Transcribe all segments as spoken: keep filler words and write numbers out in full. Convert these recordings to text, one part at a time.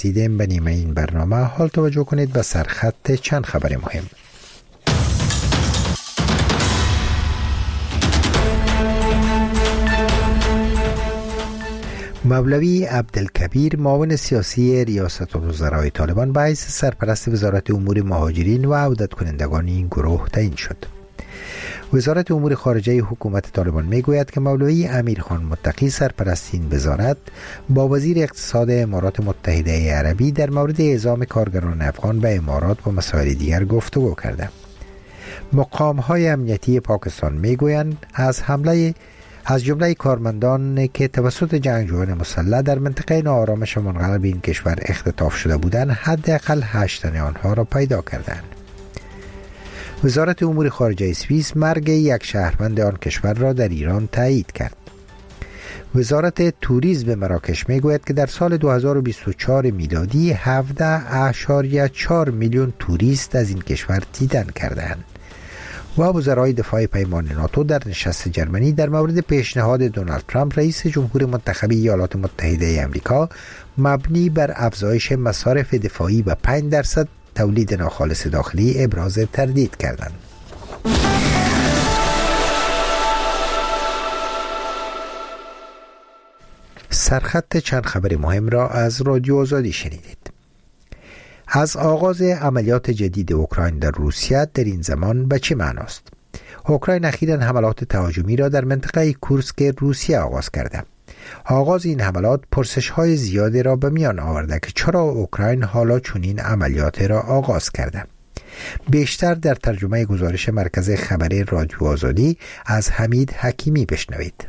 دیدیم به نیمه این برنامه. حال توجه کنید به سرخط چند خبر مهم. مولوی عبدالکبیر معاون سیاسی ریاست الوزراء طالبان به حیث سرپرست وزارت امور مهاجرین و عودت کنندگان این گروه تعیین شد. وزارت امور خارجه حکومت طالبان میگوید که مولوی امیرخان متقی سرپرست این وزارت با وزیر اقتصاد امارات متحده عربی در مورد اعزام کارگران افغان به امارات و مسائل دیگر گفتگو کرده. مقام‌های امنیتی پاکستان میگویند از حمله از جمله کارمندان که توسط جنگجویان مسلح در منطقه ناآرام شمال غرب این کشور اختطاف شده بودند حداقل هشت تن آنها را پیدا کردند. وزارت امور خارجه سوئیس مرگ یک شهروند آن کشور را در ایران تایید کرد. وزارت توریسم مراکش میگوید که در سال دو هزار و بیست و چهار میلادی هفده اشاریه چهار میلیون توریست از این کشور دیدن کردند. و وزرای دفاع پیمان ناتو در نشست جرمنی در مورد پیشنهاد دونالد ترامپ رئیس جمهور منتخب ایالات متحده آمریکا مبنی بر افزایش مصارف دفاعی و پنج درصد تولید ناخالص داخلی ابراز تردید کردند. سرخط چند خبر مهم را از رادیو آزادی شنیدید. از آغاز عملیات جدید اوکراین در روسیه در این زمان به چه معناست؟ اوکراین اخیراً حملات تهاجمی را در منطقه کورسک روسیه آغاز کرده. آغاز این حملات پرسش‌های زیادی را به میان آورده که چرا اوکراین حالا چنین عملیات را آغاز کرده. بیشتر در ترجمه گزارش مرکز خبری رادیو آزادی از حمید حکیمی بشنوید.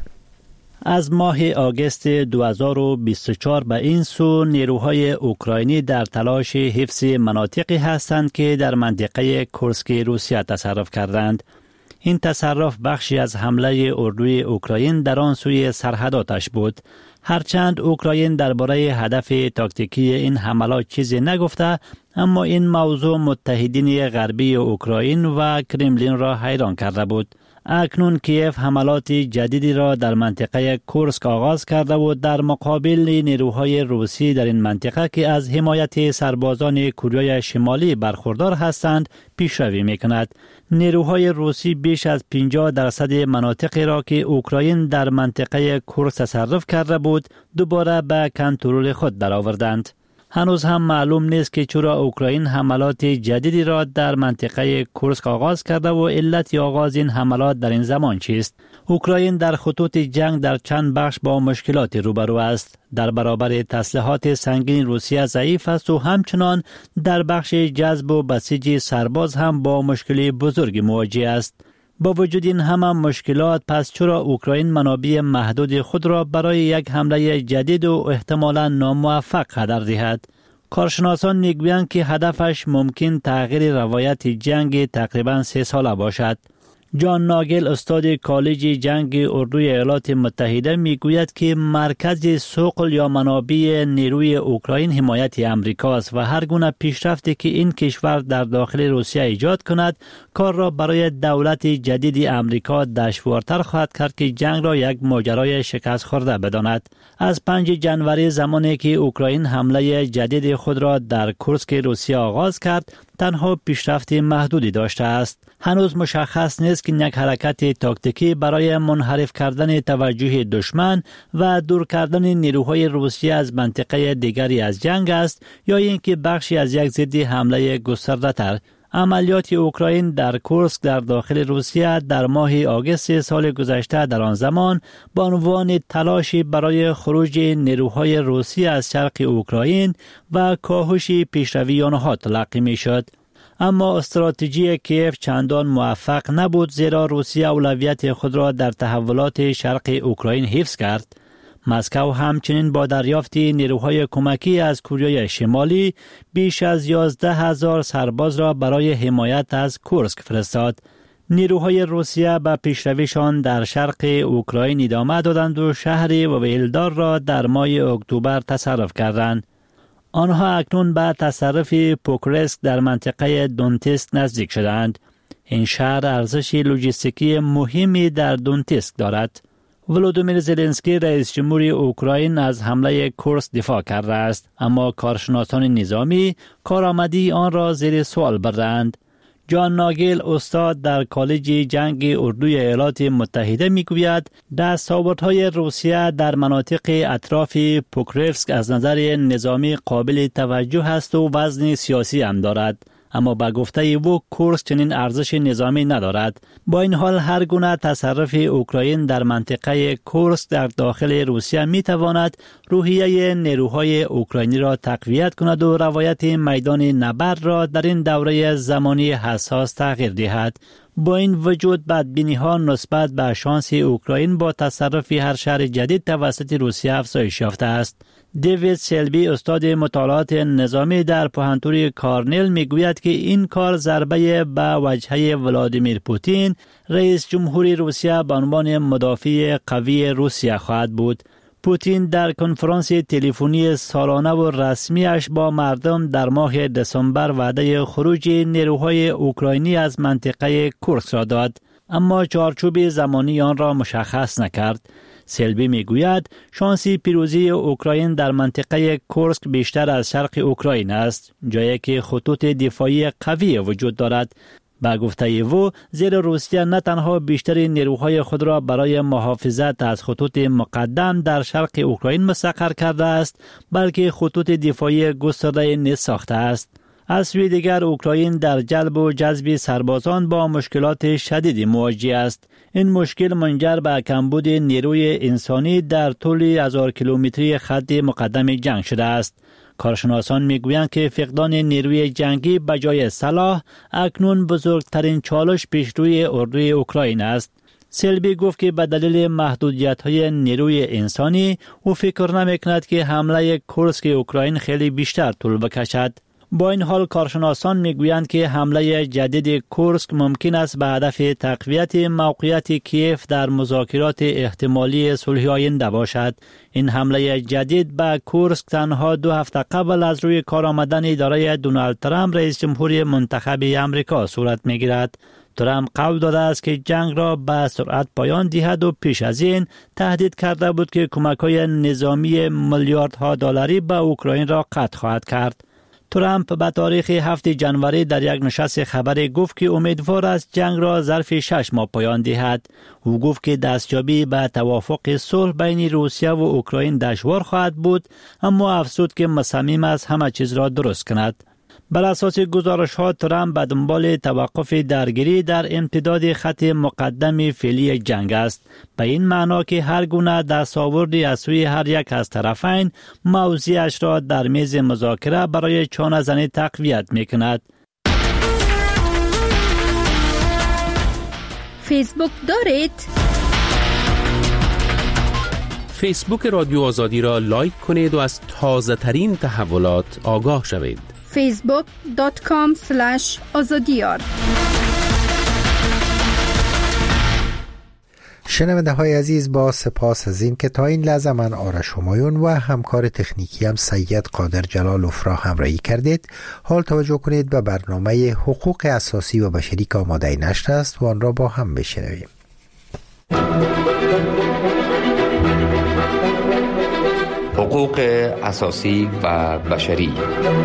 از ماه آگوست دو هزار و بیست و چهار به این سو نیروهای اوکراینی در تلاش حفظ مناطقی هستند که در منطقه کورسک روسیه تصرف کردند. این تصرف بخشی از حمله اردوی اوکراین در آن سوی سرحداتش بود. هرچند اوکراین درباره هدف تاکتیکی این حملات چیزی نگفته، اما این موضوع متحدین غربی اوکراین و کرملین را حیران کرده بود. اکنون کیف حملات جدیدی را در منطقه کورسک آغاز کرده و در مقابل نیروهای روسی در این منطقه که از حمایت سربازان کره شمالی برخوردار هستند پیشروی می‌کند. نیروهای روسی بیش از پنجاه درصد مناطقی را که اوکراین در منطقه کورسک تصرف کرده بود دوباره به کنترل خود درآوردند. هنوز هم معلوم نیست که چرا اوکراین حملات جدیدی را در منطقه کورسک آغاز کرده و علت آغاز این حملات در این زمان چیست. اوکراین در خطوط جنگ در چند بخش با مشکلات روبرو است. در برابر تسلیحات سنگین روسیه ضعیف است و همچنان در بخش جذب و بسیج سرباز هم با مشکل بزرگ مواجه است. با وجود این همه مشکلات، پس چرا اوکراین منابع محدود خود را برای یک حمله جدید و احتمالاً ناموفق هدر دهد؟ کارشناسان میگویند که هدفش ممکن تغییر روایت جنگ تقریباً سه ساله باشد. جان ناگل استاد کالج جنگ اردوی ایالات متحده میگوید که مرکز ثقل یا منابع نیروی اوکراین حمایت امریکا است و هر گونه پیشرفتی که این کشور در داخل روسیه ایجاد کند کار را برای دولت جدید امریکا دشوارتر خواهد کرد که جنگ را یک ماجرای شکست خورده بداند. از پنجم ژانویه زمانی که اوکراین حمله جدید خود را در کورسک روسیه آغاز کرد تنها پیشرفت محدودی داشته است. هنوز مشخص نیست که یک حرکت تاکتیکی برای منحرف کردن توجه دشمن و دور کردن نیروهای روسیه از منطقه دیگری از جنگ است یا اینکه بخشی از یک ضد حمله گسترده‌تر. عملیات اوکراین در کورسک در داخل روسیه در ماه آگوست سال گذشته در آن زمان با عنوان تلاشی برای خروج نیروهای روسی از شرق اوکراین و کاهش پیشروی آنها تلقی می شد. اما استراتژی کیف چندان موفق نبود زیرا روسیه اولویت خود را در تحولات شرق اوکراین حفظ کرد. مسکو همچنین با دریافت نیروهای کمکی از کره شمالی بیش از یازده هزار سرباز را برای حمایت از کورسک فرستاد. نیروهای روسیه به پیشرویشان در شرق اوکراین ادامه دادند و شهر وویلدار را در ماه اکتبر تصرف کردند. آنها اکنون به تصرف پوکرسک در منطقه دونتسک نزدیک شدند. این شهر ارزش لوجستیکی مهمی در دونتسک دارد. ولودیمیر زلنسکی رئیس جمهوری اوکراین از حمله کورسک دفاع کرده است، اما کارشناسان نظامی کارآمدی آن را زیر سوال بردند. جان ناگل استاد در کالج جنگ اردوی ایالات متحده میگوید دستاوردهای روسیه در مناطق اطراف پوکروفسک از نظر نظامی قابل توجه است و وزن سیاسی هم دارد، اما با گفته او کورسک چنین ارزش نظامی ندارد. با این حال هر گونه تصرف اوکراین در منطقه کورسک در داخل روسیه می تواند روحیه نیروهای اوکراینی را تقویت کند و روایت میدان نبرد را در این دوره زمانی حساس تغییر دهد. با این وجود بدبینی ها نسبت به شانس اوکراین با تصرف هر شهر جدید توسط روسیه افزایش یافته است. دیوید سلبی استاد مطالعات نظامی در پوهنتون کارنل میگوید که این کار ضربه به وجهه ولادیمیر پوتین رئیس جمهوری روسیه به عنوان مدافع قوی روسیه خواهد بود. پوتین در کنفرانس تلفنی سالانه و رسمیش با مردم در ماه دسامبر وعده خروج نیروهای اوکراینی از منطقه کورسک را داد، اما چارچوب زمانی آن را مشخص نکرد. سلبی میگوید شانس پیروزی اوکراین در منطقه کورسک بیشتر از شرق اوکراین است، جایی که خطوط دفاعی قوی وجود دارد. با گفته او زیر روسیه نه تنها بیشتر نیروهای خود را برای محافظت از خطوط مقدم در شرق اوکراین مستقر کرده است، بلکه خطوط دفاعی گسترده نیز ساخته است. از سوی دیگر اوکراین در جلب و جذب سربازان با مشکلات شدیدی مواجه است. این مشکل منجر به کمبود نیروی انسانی در طول هزار کیلومتری خط مقدم جنگ شده است. کارشناسان میگویند که فقدان نیروی جنگی به جای سلاح اکنون بزرگترین چالش پیش روی اردوی اوکراین است. سلبی گفت که به دلیل محدودیت‌های نیروی انسانی او فکر نمی‌کند که حمله کورسک اوکراین خیلی بیشتر طول بکشد. با این حال کارشناسان میگویند که حمله جدید کورسک ممکن است به هدف تقویت موقعیت کیف در مذاکرات احتمالی صلح آینده باشد. این حمله جدید به کورسک تنها دو هفته قبل از روی کار آمدن اداره دونالد ترامپ رئیس جمهوری منتخب امریکا صورت میگیرد. ترامپ قول داده است که جنگ را به سرعت پایان دهد و پیش از این تهدید کرده بود که کمک‌های نظامی میلیاردها دلاری به اوکراین را قطع خواهد کرد. ترامپ به تاریخ هفتم ژانویه در یک نشست خبری گفت که امیدوار است جنگ را ظرف شش ماه پایان دهد. او گفت که دستیابی به توافق صلح بین روسیه و اوکراین دشوار خواهد بود، اما افزود که مصمم است همه چیز را درست کند. بر اساس گزارش ها ترامپ به دنبال توقف درگیری در امتداد خط مقدم فعلی جنگ است، به این معنا که هر گونه دستاوردی از سوی هر یک از طرفین موضوعش را در میز مذاکره برای چانه زنی تقویت میکند. فیسبوک دارید؟ فیسبوک رادیو آزادی را لایک کنید و از تازه ترین تحولات آگاه شوید. فیسبوک دات کام سلش آزادیار. شنونده های عزیز، با سپاس از این که تا این لحظه من آرش همایون و همکار تکنیکی هم سید قادر جلالوف را همراهی کردید. حال توجه کنید به برنامه حقوق اساسی و بشری که آماده نشر است و آن را با هم بشنویم. حقوق اساسی و بشری.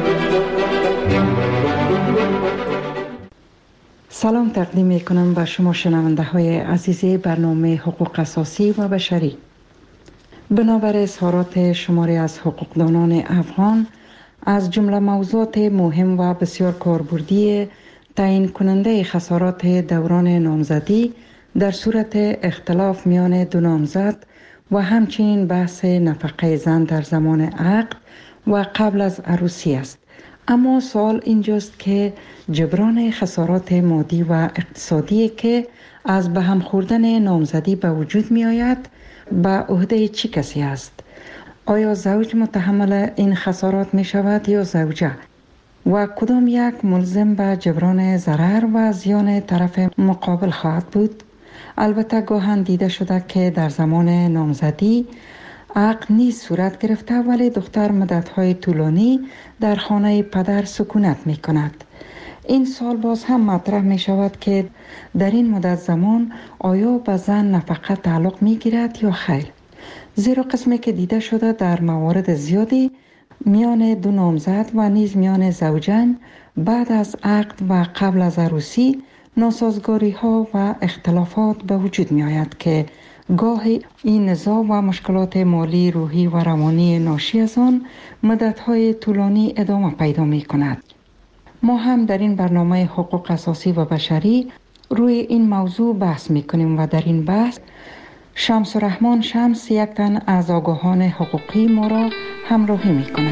سلام تقدیم می کنم به شما شنونده های عزیز برنامه حقوق اساسی و بشری. بنابر اظهارات شماری از حقوقدانان افغان از جمله موضوعات مهم و بسیار کاربردی تعیین کننده خسارات دوران نامزدی در صورت اختلاف میان دو نامزد و همچنین بحث نفقه زن در زمان عقد و قبل از عروسی است. اما سوال اینجاست که جبران خسارات مادی و اقتصادی که از به هم خوردن نامزدی به وجود می آید به عهده چه کسی است؟ آیا زوج متحمل این خسارات می شود یا زوجه؟ و کدام یک ملزم به جبران ضرر و زیان طرف مقابل خواهد بود؟ البته گاهن دیده شده که در زمان نامزدی عقد نیز صورت گرفته ولی دختر مدت‌های طولانی در خانه پدر سکونت می کند. این سال باز هم مطرح می شود که در این مدت زمان آیا به زن نفقه تعلق می گیرد یا خیر؟ زیرا قسمی که دیده شده در موارد زیادی میان دو نامزد و نیز میان زوجین بعد از عقد و قبل از عروسی ناسازگاری ها و اختلافات به وجود می آید که گاهی این نزاع و مشکلات مالی، روحی و روانی ناشی از آن مدت های طولانی ادامه پیدا می کند. ما هم در این برنامه حقوق اساسی و بشری روی این موضوع بحث می کنیم و در این بحث شمس الرحمن شمس یک تن از آگاهان حقوقی ما را همراهی می کند.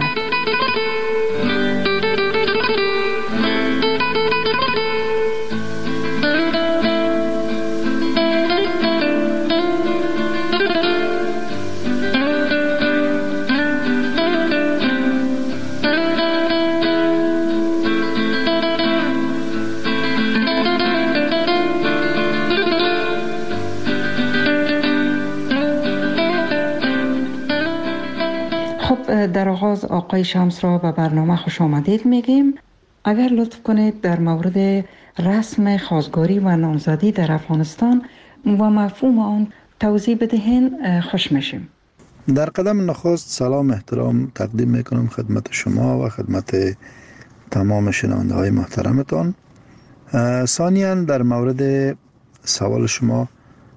در آغاز آقای شمس را به برنامه خوش آمدید میگیم. اگر لطف کنید در مورد رسم خواستگاری و نامزدی در افغانستان و مفهوم آن توضیح بدهین خوش میشیم. در قدم نخست سلام احترام تقدیم میکنم خدمت شما و خدمت تمام شنونده های محترمتان. ثانیاً در مورد سوال شما،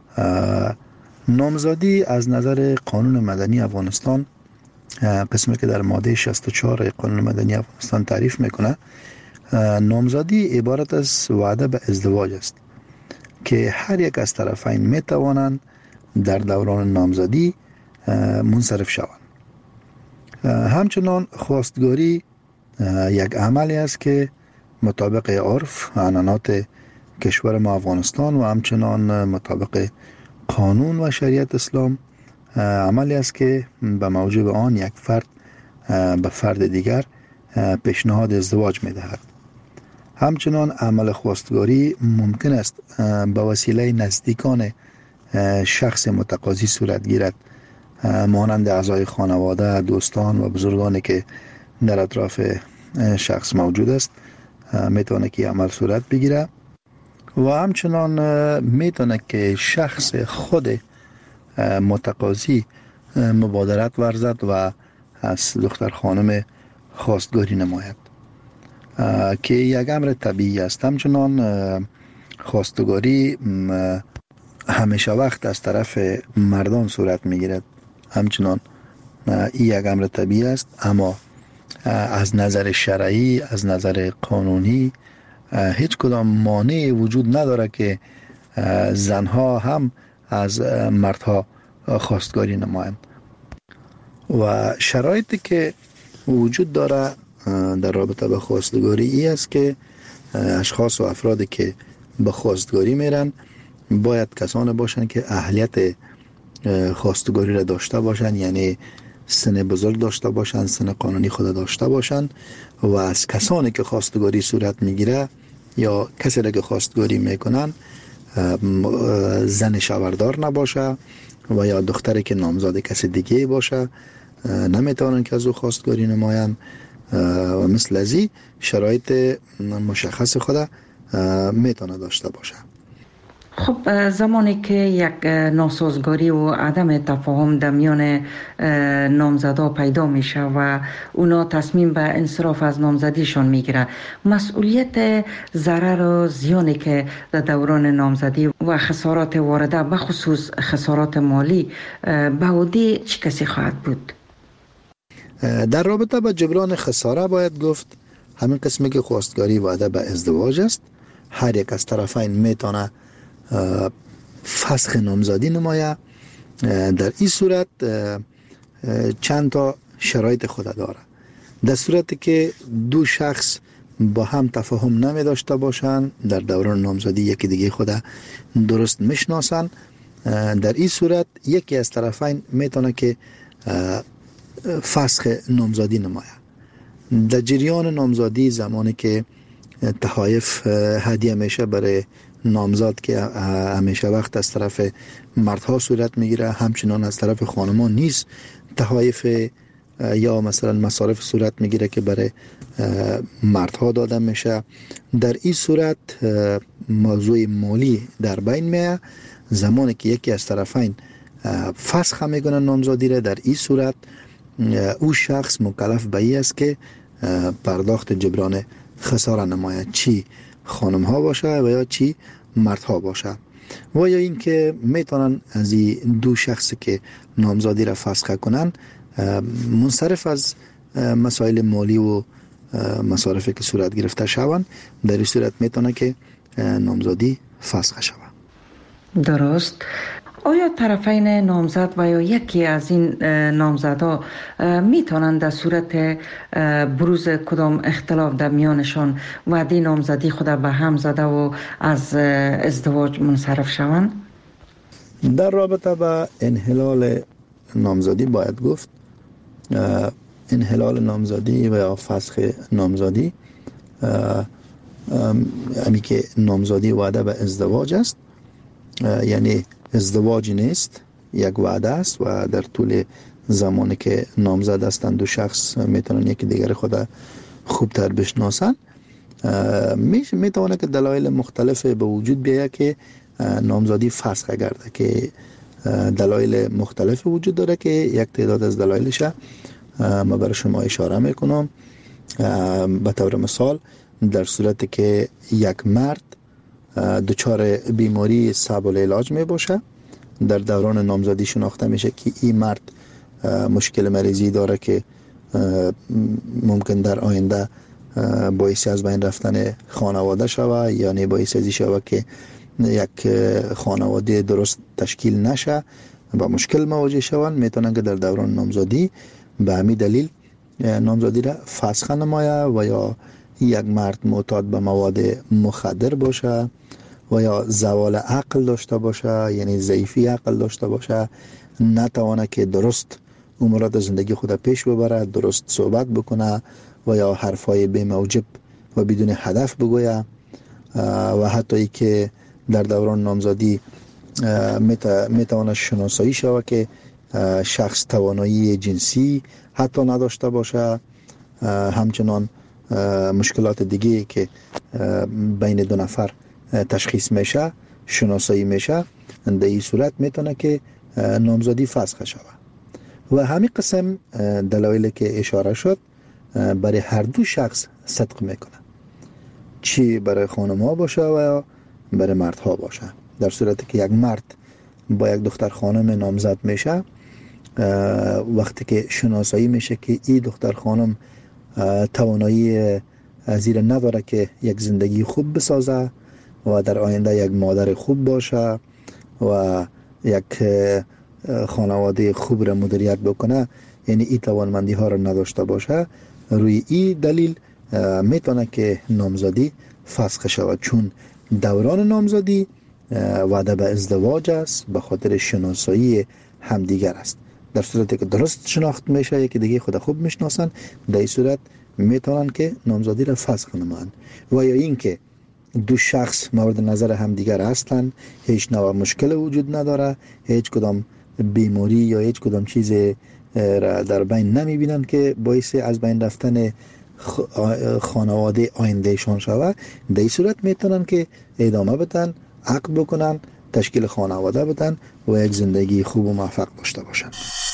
نامزدی از نظر قانون مدنی افغانستان، قسمی که در ماده شصت و چهار قانون مدنی افغانستان تعریف میکنه، نامزدی عبارت از وعده به ازدواج است که هر یک از طرفین میتوانند در دوران نامزدی منصرف شوند. همچنان خواستگاری یک عملی است که مطابق عرف و عنعنات کشور ما افغانستان و همچنان مطابق قانون و شریعت اسلام عملی است که به موجب آن یک فرد به فرد دیگر پیشنهاد ازدواج می دهد. همچنان عمل خواستگاری ممکن است به وسیله نزدیکان شخص متقاضی صورت گیرد، مانند اعضای خانواده، دوستان و بزرگانی که در اطراف شخص موجود است میتونه که عمل صورت بگیره و همچنان میتونه که شخص خود متقاضی مبادرت ورزد و از دختر خانم خواستگاری نماید که یک امر طبیعی است. همچنان خواستگاری همیشه وقت از طرف مردان صورت میگیرد، همچنان این یک امر طبیعی است، اما از نظر شرعی، از نظر قانونی هیچ کدام مانعی وجود نداره که زنها هم از مردها خواستگاری نمایند. و شرایطی که وجود داره در رابطه به خواستگاری ای است که اشخاص و افرادی که به خواستگاری میرن باید کسانی باشن که اهلیت خواستگاری را داشته باشن، یعنی سن بزرگ داشته باشن، سن قانونی خود داشته باشن و از کسانی که خواستگاری صورت میگیره یا کسی را که خواستگاری میکنن زن شوهردار نباشه و یا دختری که نامزد کسی دیگه باشه، نمیتونن که از او خواستگاری نمایند و مثل ازی شرایط مشخص خود میتونه داشته باشه. خب زمانی که یک ناسازگاری و عدم تفاهم در میان نامزدا پیدا میشه و اونا تصمیم به انصراف از نامزدیشون میگیره، مسئولیت ضرر و زیانی که در دوران نامزدی و خسارات وارده به خصوص خسارات مالی به عهده چه کسی خواهد بود؟ در رابطه با جبران خساره باید گفت همین قسمی که خواستگاری وعده به ازدواج است، هر یک از طرفین میتونه فسخ نامزدی نمایه. در این صورت چند تا شرایط خود داره. در صورتی که دو شخص با هم تفاهم نمی داشته باشند، در دوران نامزدی یکی دیگه خود درست میشناسن، در این صورت یکی از طرفین میتونه که فسخ نامزدی نمایه. در جریان نامزدی زمانی که تحایف هدیه میشه برای نامزد که همیشه وقت از طرف مردها صورت میگیره، همچنان از طرف خانمان نیز تحایف یا مثلا مصارف صورت میگیره که برای مردها داده میشه. در این صورت موضوع مالی در بین میه. زمانی که یکی از طرفین فسخ میکنه نامزادی را، در این صورت او شخص مکلف به این است که پرداخت جبران خساره نماید، چی خانم ها باشه و یا چی مرد ها باشه. و یا این که میتونن از این دو شخص که نامزادی را فسخ کنن منصرف از مسائل مالی و مصارفی که صورت گرفته شوند، در این صورت میتونه که نامزادی فسخ شود. درست. آیا طرفین نامزد و یا یکی از این نامزدها میتونند در صورت بروز کدام اختلاف در میانشان وعده نامزدی خود به هم زده و از ازدواج منصرف شوند؟ در رابطه با انحلال نامزدی باید گفت انحلال نامزدی و یا فسخ نامزدی امی که نامزدی وعده به ازدواج است، یعنی ازدواج نیست، یک وعده است و در طول زمانی که نامزد هستند دو شخص میتونن یکی دیگر خود خوبتر بشناسن. میتونه که دلایل مختلف به وجود بیاید که نامزدی فسخ گرده، که دلایل مختلف وجود داره که یک تعداد از دلایلش ما برای شما اشاره میکنم. به طور مثال در صورتی که یک مرد دچار بیماری صعب العلاج می باشه، در دوران نامزدی شناخته میشه که این مرد مشکل مریضی داره که ممکن در آینده باعث از بین رفتن خانواده شوه، یعنی باعث ازی شوه که یک خانواده درست تشکیل نشه و مشکل مواجه شوند، میتونن که در دوران نامزدی به همین دلیل نامزدی را فسخ نمایه. و یا یک مرد معتاد به مواد مخدر باشه و یا زوال عقل داشته باشه، یعنی ضعیفی عقل داشته باشه، نتوانه که درست امورات زندگی خود پیش ببره، درست صحبت بکنه و یا حرفای بی موجب و بدون هدف بگویه، و حتی ای که در دوران نامزدی میتوانه شناسایی شود که شخص توانایی جنسی حتی نداشته باشه، همچنان مشکلات دیگه که بین دو نفر تشخیص میشه شناسایی میشه، در این صورت میتونه که نامزدی فسخ شود. و همین قسم دلایلی که اشاره شد برای هر دو شخص صدق میکنه، چی برای خانم ها باشه و یا برای مرد ها باشه. در صورتی که یک مرد با یک دختر خانم نامزد میشه، وقتی که شناسایی میشه که این دختر خانم توانایی زیر نداره که یک زندگی خوب بسازه و در آینده یک مادر خوب باشه و یک خانواده خوب را مدیریت بکنه، یعنی این توانمندی ها را نداشته باشه، روی این دلیل میتونه که نامزدی فسخ شود، چون دوران نامزدی وعده به ازدواج است، به خاطر شناسایی همدیگر است. در صورتی که درست شناخت میشه، یکی دیگه خود خوب میشناسن، در این صورت میتونن که نامزدی را فسخ نمایند. و یا این که دو شخص مورد نظر همدیگر هستند، هیچ نوع مشکل وجود نداره، هیچ کدام بیماری یا هیچ کدام چیز را در بین نمیبینن که باعث از بین رفتن خانواده آیندهشان شود، در این صورت میتونن که ادامه بدن، عقد بکنن، تشکیل خانواده بدن و یک زندگی خوب و موفق داشته باشن.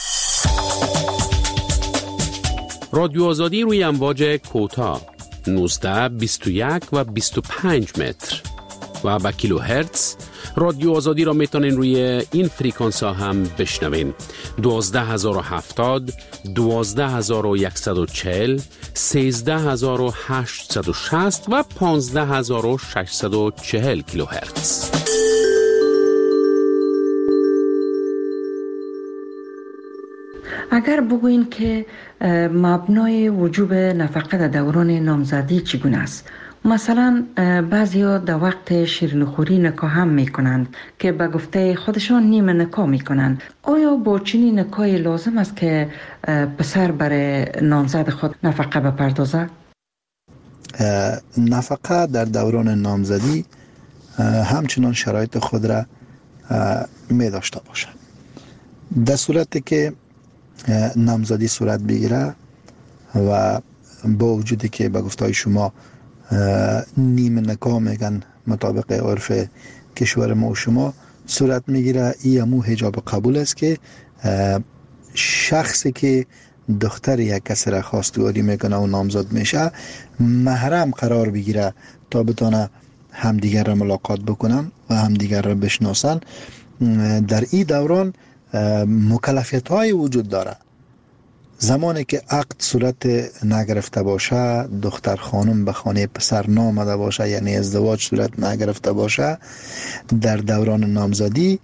رادیو آزادی روی امواج کوتاه نوزده، بیست و یک و بیست و پنج متر و با کیلو هرتز. رادیو آزادی را میتونین روی این فریکانس ها هم بشنوین: دوازده هزار و هفتاد، دوازده هزار و صد و چهل، سیزده هزار و هشتصد و شصت و پانزده هزار و ششصد و چهل کیلو هرتز. اگر بگوین که مبنای وجوب نفقه در دوران نامزدی چگونه است؟ مثلا بعضیا در وقت شیرینیخوری نکاح هم میکنند که به گفته خودشان نیمه نکاح میکنند. آیا با چنین نکاحی لازم است که پسر برای نامزد خود نفقه بپردازد؟ نفقه در دوران نامزدی همچنان شرایط خود را می داشته باشد. در صورتی که نامزدی صورت بگیره و با وجودی که به گفتای شما نیم نکاح میگن مطابق عرف کشور ما و شما صورت میگیره، این همو حجاب قبول است که شخصی که دختر یک کسی را خواستگاری میکنه و نامزد میشه محرم قرار بگیره تا بتونه همدیگر را ملاقات بکنن و همدیگر را بشناسن. در این دوران مکلفیت های وجود داره. زمانی که عقد صورت نگرفته باشه، دختر خانم به خانه پسر نامده باشه، یعنی ازدواج صورت نگرفته باشه، در دوران نامزدی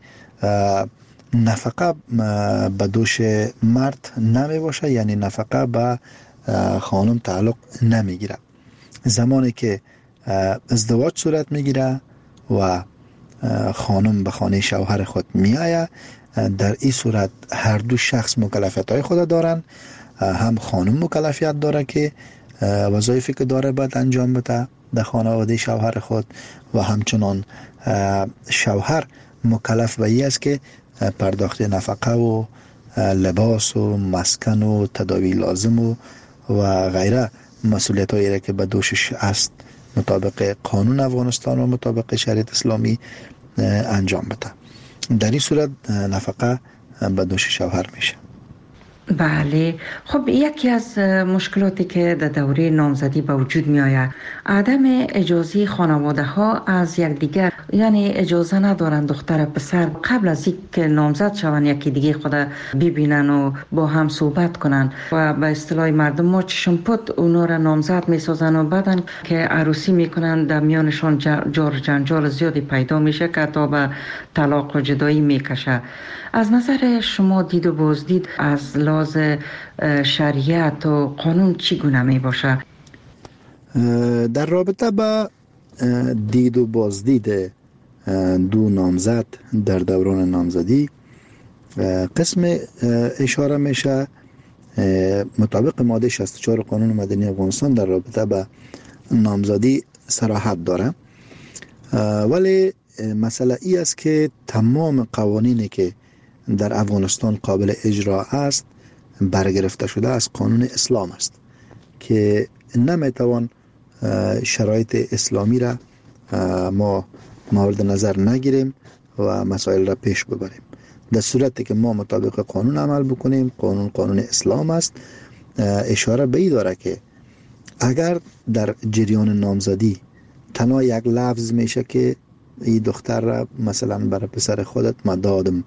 نفقه به دوش مرد نمی باشه، یعنی نفقه به خانم تعلق نمیگیره. زمانی که ازدواج صورت میگیره و خانم به خانه شوهر خود میآید، در این صورت هر دو شخص مکلفیت های خود دارن. هم خانم مکلفیت داره که وظایفی که داره باید انجام بده در خانواده شوهر خود و همچنان شوهر مکلف به این است که پرداخت نفقه و لباس و مسکن و تداوی لازم و و غیره مسئولیت هایی را که به دوشش است مطابق قانون افغانستان و مطابق شریعت اسلامی انجام بده. در این صورت نفقه به دوش شوهر میشه. بله. خب یکی از مشکلاتی که در دوره نامزدی به وجود می آید عدم اجازه خانواده ها از یکدیگر، یعنی اجازه ندارن دختر پسر قبل از اینکه نامزد شوند یکی دیگه خود ببینن و با هم صحبت کنن و به اصطلاح مردم ما چشم پد اونا را نامزد می سازن و بعدن که عروسی میکنن در میانشان جار جنجال زیادی پیدا میشه که تا به طلاق و جدایی میکشه. از نظر شما دید و بازدید از لحاظ شریعت و قانون چگونه می باشه؟ در رابطه با دید و بازدید دو نامزد در دوران نامزدی قسم اشاره میشه مطابق ماده شصت و چهار قانون مدنی افغانستان در رابطه با نامزدی صراحت داره، ولی مسئله ای است که تمام قوانینی که در افغانستان قابل اجرا است برگرفته شده از قانون اسلام است که نمیتوان شرایط اسلامی را ما مورد نظر نگیریم و مسائل را پیش ببریم. در صورتی که ما مطابق قانون عمل بکنیم، قانون قانون اسلام است، اشاره به این داره که اگر در جریان نامزدی تنها یک لفظ میشه که این دختر را مثلا برای پسر خودت ما دادم،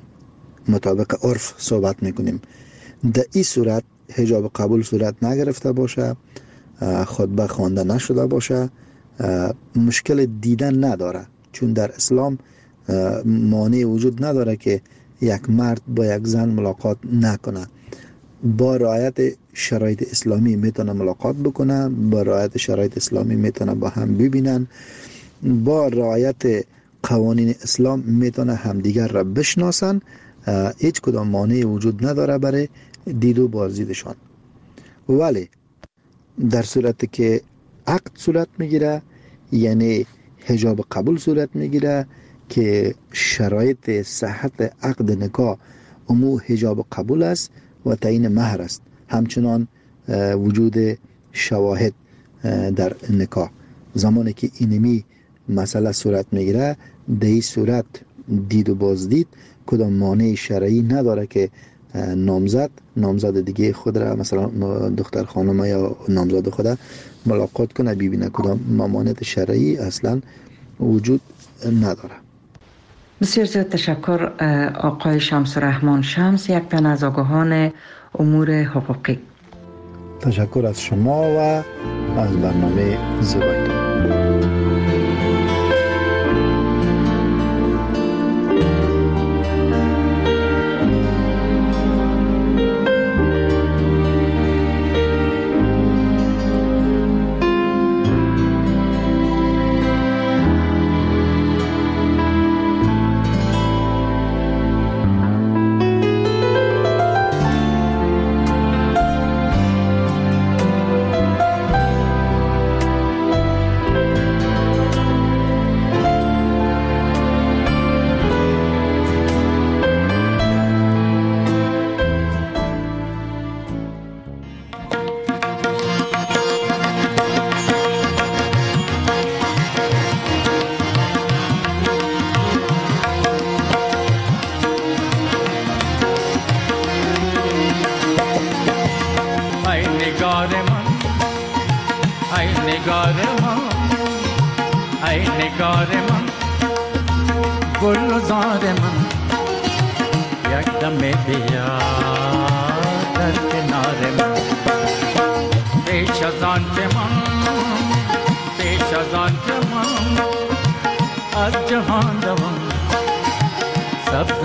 مطابق عرف صحبت میکنیم، در این صورت حجاب قبول صورت نگرفته باشه، خطبه خوانده نشده باشه، مشکل دیدن نداره، چون در اسلام مانع وجود نداره که یک مرد با یک زن ملاقات نکنه. با رعایت شرایط اسلامی میتونه ملاقات بکنه، با رعایت شرایط اسلامی میتونه با هم ببینن، با رعایت قوانین اسلام میتونه همدیگر را بشناسن. هیچ کدام مانع وجود نداره برای دید و بازدیدشان. ولی در صورتی که عقد صورت میگیره، یعنی حجاب قبول صورت میگیره که شرایط صحت عقد نکاح امو حجاب قبول است و تعیین مهر است، همچنان وجود شواهد در نکاح. زمانی که اینمی مسئله صورت میگیره، در این صورت دید و بازدید کدام مانع شرعی نداره که نامزد نامزد دیگه خود را، مثلا دختر خانم یا نامزد خود ملاقات کنه ببینه، کدام مانع شرعی اصلا وجود نداره. بسیار زیاد تشکر آقای شمس الرحمن شمس، یک تن از آگاهان امور حقوقی. تشکر از شما و از برنامه زیبایتان. ای نگار من ای نگار من گلزار من یک دم بیا در کنار من پیش از آن که من پیش از آن که من از جهان دوم سبز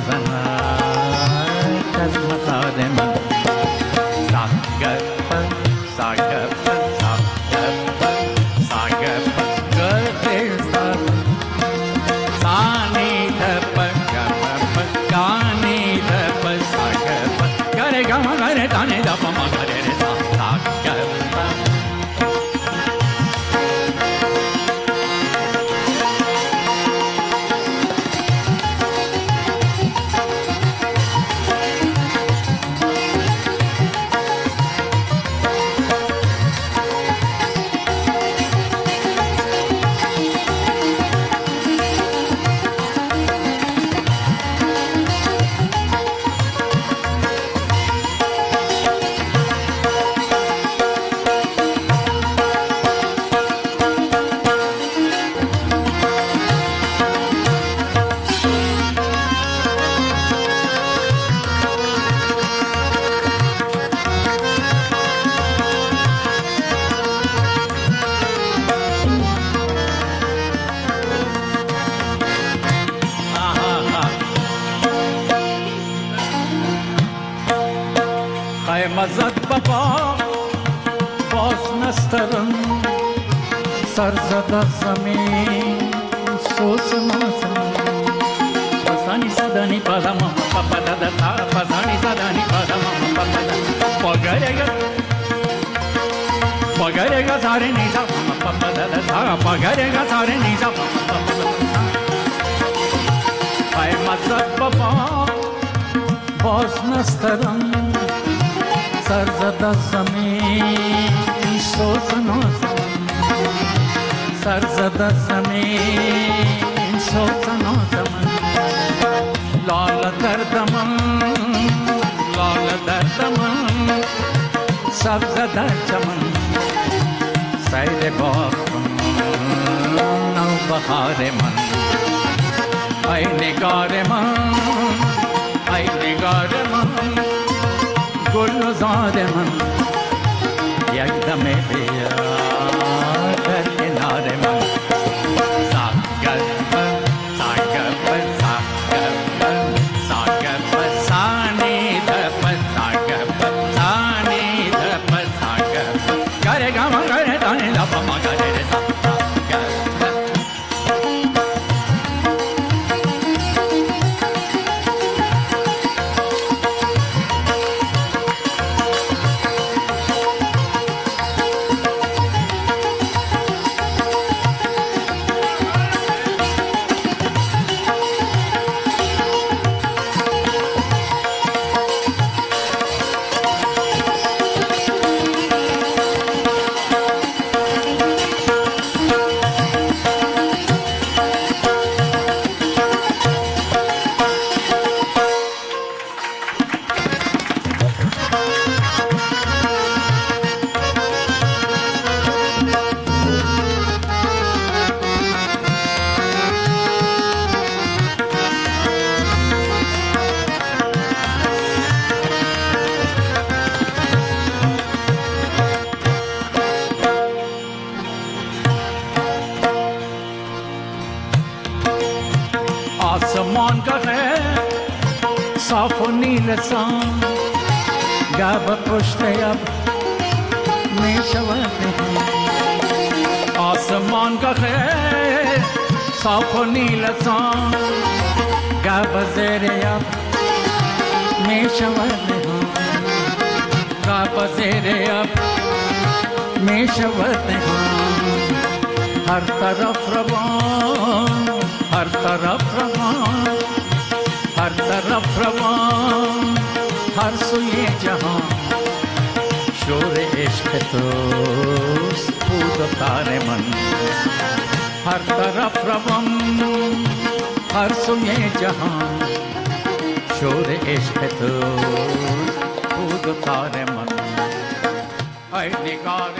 سرزند از مزار من ساگر پر ساگر پر ساگر پر ساگر پر گرده سر سانی دپر گپر پر کانی دپر ساگر پر گره گم گره دانی دپر ما گره سا ساگر پر مزد بابا باز نسترن سرزد زمین سوز نازم پسانی صدانی پادم پاپا دادا تا پسانی صدانی پادم پاپا دادا پگرگا پگرگا ساره نیزا پاپا دادا تا پگرگا ساره نیزا پاپا دادا پای مزد بابا باز نسترن سرزد زمین سوز نازم سرزد زمین سوز نازم لال دردمم لال دردمم سبز در چمن سیر باغ نو بهار من ای نگار من ای نگار من گلزار من یک دم بیا در کنار من ساگر پر ساگر پر ساگر پر ساگر پر سانی دپر ساگر پر سانی دپر ساگر پر گره گم گره دانی لپا ما گره ساگر आसमान का है साफ नील सान गब पुष्टे अब में शवते हैं आसमान का है साफ नील सान गब ज़ेरे अब में शवते हैं गब ज़ेरे अब में शवते हैं हर तरफ रवान हर तरफ रवान हर तरफ रवान हर सुए जहां शोर इश्क तो स्फूर्त तारे मन हर तरफ रवान हर सुए जहां शोर इश्क तो स्फूर्त तारे मन ऐ निगार